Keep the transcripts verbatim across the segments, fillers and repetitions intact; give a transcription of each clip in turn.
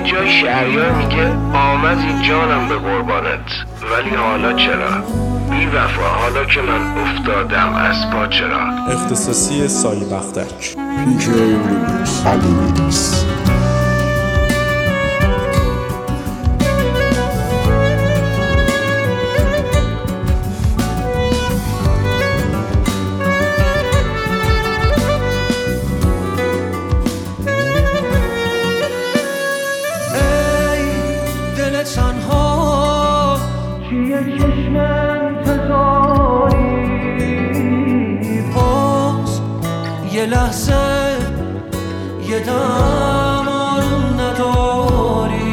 جای شهریار میگه آمد این جانم به قربانت، ولی حالا چرا بی وفا، حالا که من افتادم از پا چرا. اختصاصی سایی بختک. پیک ریمیکس علی ریمیکس. تنها چیه چشم انتظاری، باز یه لحظه یه دم آروم نداری،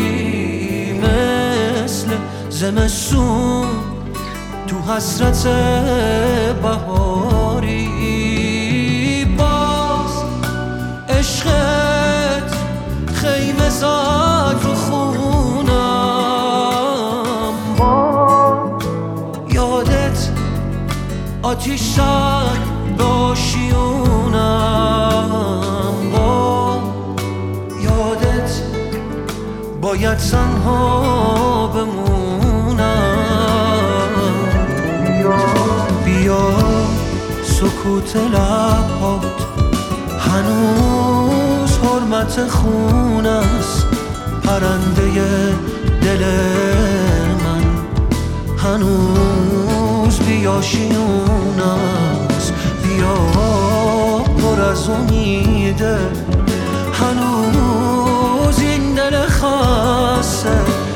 مثل زمستون تو حسرت بهاری، باز عشقت خیمه زد رو خونم، آتیش زد به آشیونم، با یادت باید تنها بمونم. بیا بیا سکوت لبات هنوز حرمت خون است، پرنده دل من هنوز بیاشیون است، بیا پر از امیده، هنوز این دل خسته،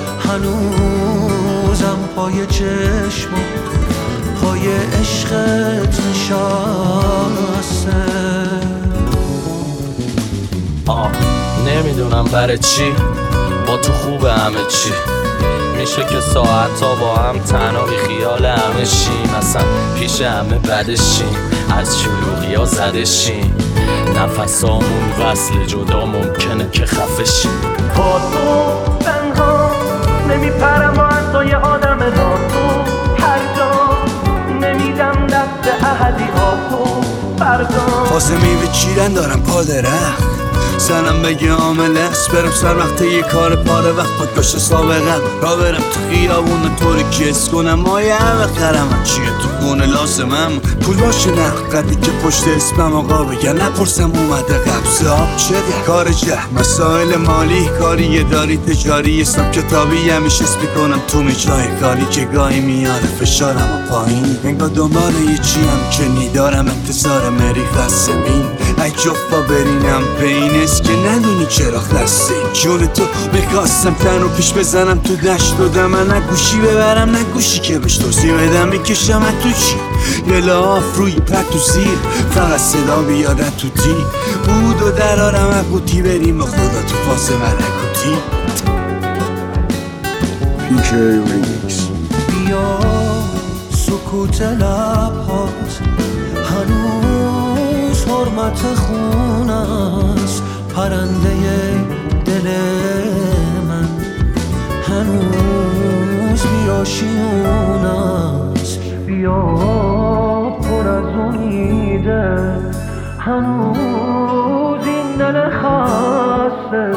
هنوزم پای چشمات پای عشقت نشسته. آه نمیدونم برای چی با تو خوبه همه چی، میشه که ساعت ها با هم تنها بی خیال همه شیم، اصلا پیش همه بدشیم، از شلوغی ها زدشیم، نفس هامون وصل جدا ممکنه که خفشیم. با تو تنها نمیپرم با اصای آدم ناتو، هر جا نمیدم دست احدی ها تو فردا، تازه میوه چیدن دارم پا درخت، سنم بگه عامل است، برم سر وقت یه کار پاره وقت پاک باشه سابقم، را برم تو خیابون طوری که اس کنم مایه همه خرم چیه تو خونه لازمم، پول باشه نه قدی که پشت اسمم آقا بگن نپرسم اومده قبض آب چده، کار جه مسائل مالی، کاری داری تجاری، حساب کتابی همیشه اسم میکنم تو میجای کاری که گاهی میاره فشارم و پایین، انگار دنبال یه چیم که نیدارم انتظار مریخ از زمین، ای جفا برینم بین که ندونی چرا خسته جون تو بخواستم تنو پیش بزنم تو دشت دادم من، نه گوشی ببرم نه گوشی که بهش توضیح بدم میکشم تو چی یه لاف روی پت و زیر، فقط صدا بیادن تو دی بود و درارم اقوتی، بریم با خدا تو فاز ملکوتی. پیک ریمیکس. بیا سکوت لبات هنوز حرمت خون است، پرنده دل من هنوز بیاشیون است، بیا پر از امیده، هنوز این دل خسته،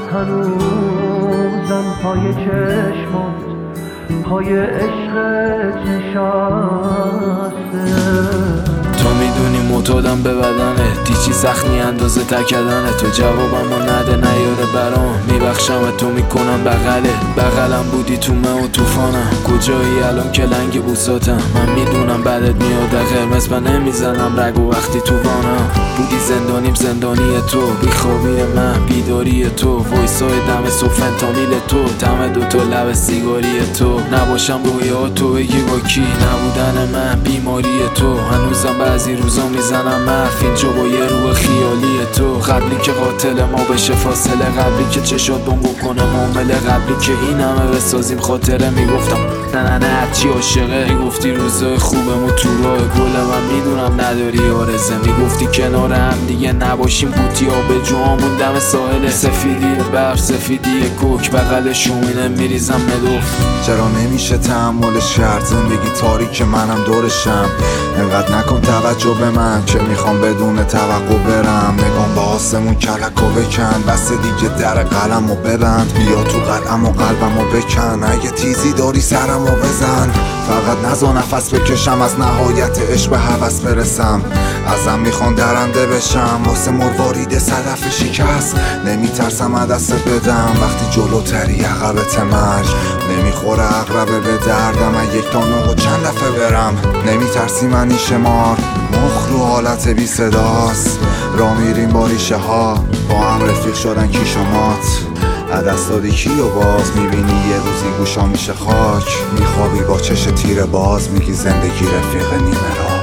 هنوزم پای چشمات پای عشقت نشسته. تو میدونی معتادم به بدنه، دیچی زخمی اندازه تکدنه، تو جوابم رو نده نیاره برام، میبخشم تو میکنم بغله، بغلم بودی تو من و توفانم، کجایی الان که لنگ بوساتم، من میدونم بعدت میاد قرمز من نمیزنم رگو وقتی تو وانم، بودی زندانیم زندانی تو، بیخوابی من بیداری تو، وایسای دم صبح فنتانیل تو، دم دوتا لب سیگاری تو، نباشم رویا تو بگی با کی، نبودن من بیماری تو، هنوزم بعضی روزا میزنم حرف اینجا با یه روح خیالی تو، قبلی که قاتل ما بشه فاصله، قبلی که چشات بم بکنه معامله، قبلی که این همه بسازیم خاطره، میگفتم نه نه نه هرچی عاشقه، میگفتی روزای خوبمون تو راه گل، من میدونم نداری آرزه، میگفتی کنار هم دیگه نباشیم، بوتی ها به جوامون دم ساحل، سفیدی بر سفیدی کوک بغل شومینه میریزم ندوف. چرا نمیشه تحمل شرط زندگی تاریک منم دورشم، انقدر نکن توجه به من که میخوام بدون توجه توقع برم نگام به آسمون کلک و بکن بس دیگه در قلم و ببند بیا تو قلم و قلبم و بکن اگه تیزی داری سرم و بزن فقط نزا نفس بکشم از نهایت عشق به هوس برسم ازم میخوان درنده بشم واسه مروارید صدف شکست نمیترسم دست بدم وقتی جلوتری عقبت مرگ نمیخوره عقربه به دردم من یک تا نه و چند دفعه برم نمیترسی منی شمار مخ رو حالت بی صداست را میریم با ریشه ها با هم رفیق شدن کی شمات عدست دادی کی و باز میبینی یه روزی گوشا میشه خاک میخوابی با چش تیر باز میگی زندگی رفیق نیمه راه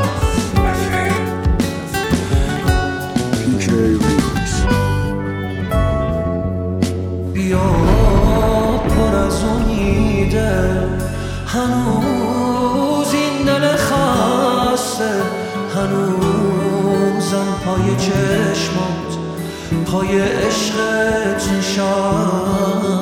بیا پر از امیده هنوز این دل خسته هنوزم پای چشمات پای عشقت نشان